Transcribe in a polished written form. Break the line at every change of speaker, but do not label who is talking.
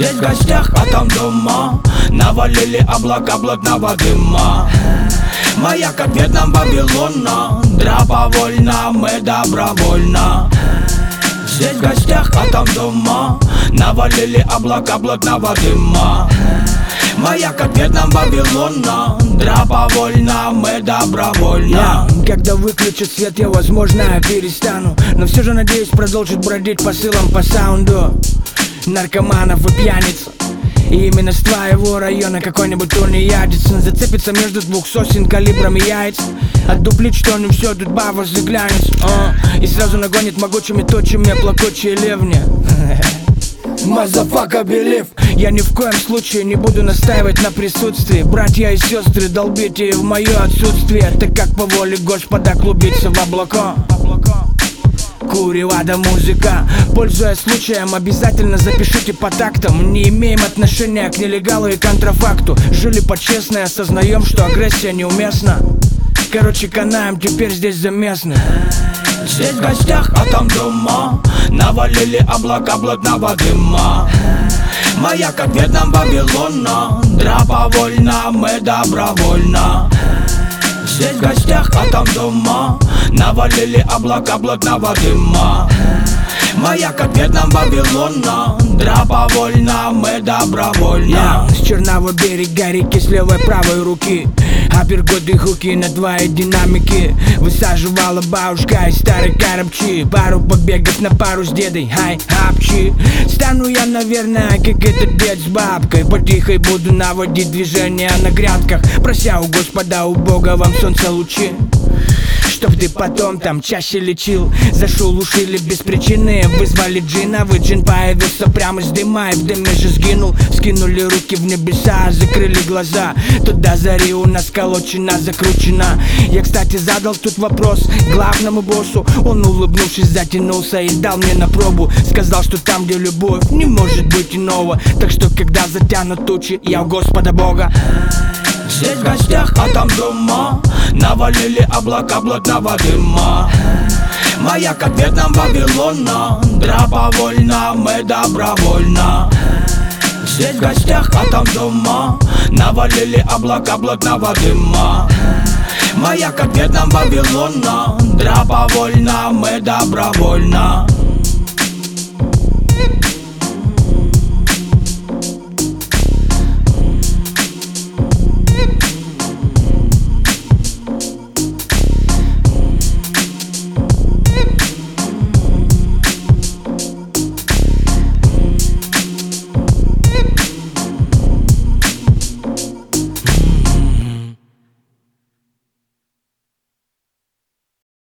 Здесь в гостях, а там дома. Навалили облака блатного дыма. Моя как Вьетнам Вавилона. Добровольно, мы добровольно. Здесь в гостях, а там дома. Навалили облака блатного дыма. Моя как Вьетнам Вавилона. Добровольно, мы добровольно.
Когда выключат свет, я, возможно, перестану, но все же надеюсь продолжить бродить по сылам, по саунду наркоманов и пьяниц. И именно с твоего района какой-нибудь тунеядец зацепится между двух сосен калибрами яиц. Отдуплит, что не все, тут баба заглянет, и сразу нагонит могучими тучами плакучие ливни. Motherfucker believe. Я ни в коем случае не буду настаивать на присутствии. Братья и сестры, долбите в мое отсутствие, так как по воле Господа клубится в облако. Курева да музыка. Пользуясь случаем, обязательно запишите по тактам. Не имеем отношения к нелегалу и контрафакту. Жили по-честно и осознаем, что агрессия неуместна. Короче, канаем теперь здесь за местных.
Здесь в гостях, а там дома. Навалили облака блатного дыма. Моя как Вьетнам Вавилона. Добровольно, мы добровольно. Здесь в гостях, а там дома. Навалили облака блатного дыма. Моя как Вьетнам Вавилона. Добровольно, мы добровольно.
С черного берега реки с левой правой руки апперготы хуки на твои динамики. Высаживала бабушка из старой коробчи. Пару побегов на пару с дедой, хай, хапчи. Стану я, наверное, как этот дед с бабкой. Потихой буду наводить движения на грядках, прося у Господа, у Бога вам солнце лучи, чтоб ты потом там чаще лечил. Зашелушили без причины, вызвали джина. Вы джин появился прямо с дыма и в дыме же сгинул. Скинули руки в небеса, закрыли глаза. Туда зари у нас колочена, закручена. Я, кстати, задал тут вопрос главному боссу. Он, улыбнувшись, затянулся и дал мне на пробу. Сказал, что там, где любовь, не может быть иного. Так что, когда затянут тучи, я у Господа Бога.
Здесь в гостях, а там дома. Навалили облака блатного дыма. Моя как Вьетнам Вавилона. Добровольно, мы добровольно. Здесь в гостях, а там дома. Навалили облака блатного дыма. Моя как Вьетнам Вавилона. Добровольно, мы добровольно.